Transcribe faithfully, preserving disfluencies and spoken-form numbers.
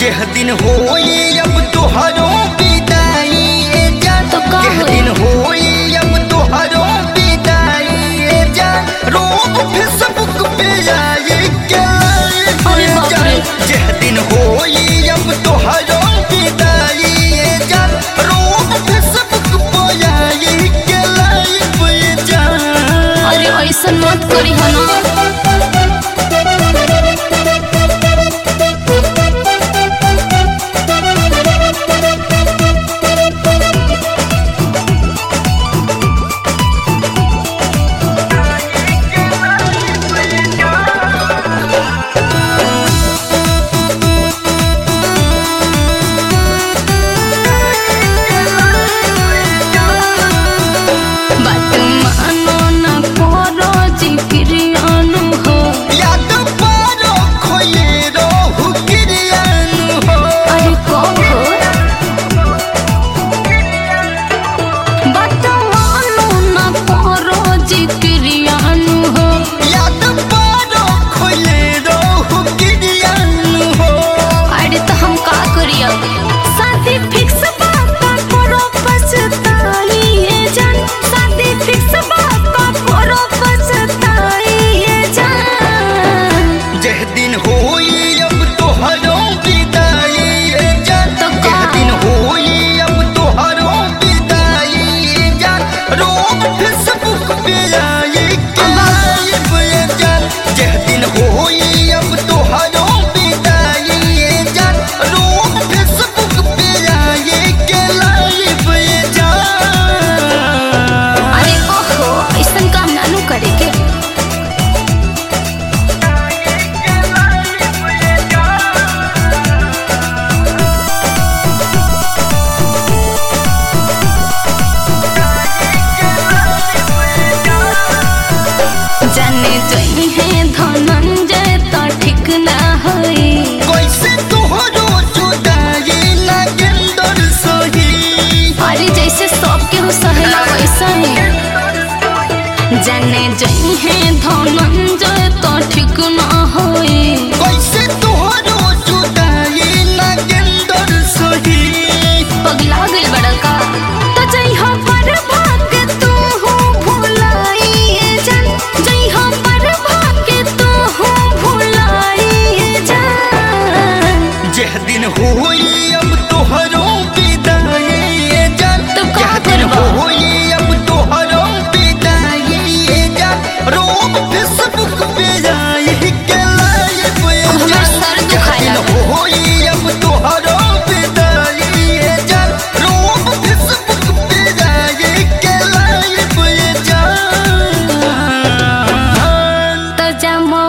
जेह दिन होई अब तोहरो विदाई ए जान तो का जेह होई? दिन होई अब तोहरो विदाई ए जान रोब फेसबुक पे आई के अरे बाप रे। जेह दिन होई अब तोहरो विदाई ए जान रोब फेसबुक पे आई के लाइव ए जान। अरे ऐसा मत करी है ना। बात मानो ना करो जिक्रियानु हो। याद पारो खोले रहु किरियानु हो। अरे कब हो? बात मानो ना करो जिक्रियानु हो। याद पारो खोले रहु किरियानु हो। अरे तो हम का करिया? शादी फिक्स बात करो पछताई ये जान। शादी फिक्स बात करो पछताई ये जान। जेह दिन होई अब तोहरो विदाई ए जान तो का? जेह दिन होई अब तोहरो विदाई ए जान रोब फेसबुक पे आई के लाइव ए जान। जेह दिन होई अब तोहरो विदाई ए जान रोब फेसबुक पे आई के लाइव ए जान। अरे ओहो, ऐसा काम नानू करे के। जाने जई है धनंजय तो ठीक ना होई। कैसे तोहरो जुदाई लागेंदर सही। अरे जैसे सबके हो सहेला वैसा ही। जाने जई है धनंजय तो ठीक ना होई। कैसे तोहरो जुदाई लागेंदर सही। पगला गइल बड़ा का। तो जई हो पर भाग तू हो भुलाई ये जान। जई हो पर भाग तू हो भुलाई ये जान। जेह दिन होई अब तोहरो विदाई ए जान तो का जेह दिन करबा? होई अब तोहरो विदाई ए जान रोब फेसबुक पे आई के लाइव ए अब हमार जान। सर जेह दुखाए दिन लगा। होई अब तोहरो विदाई ए जान रोब फेसबुक पे आई के लाइव ए जान। तो जा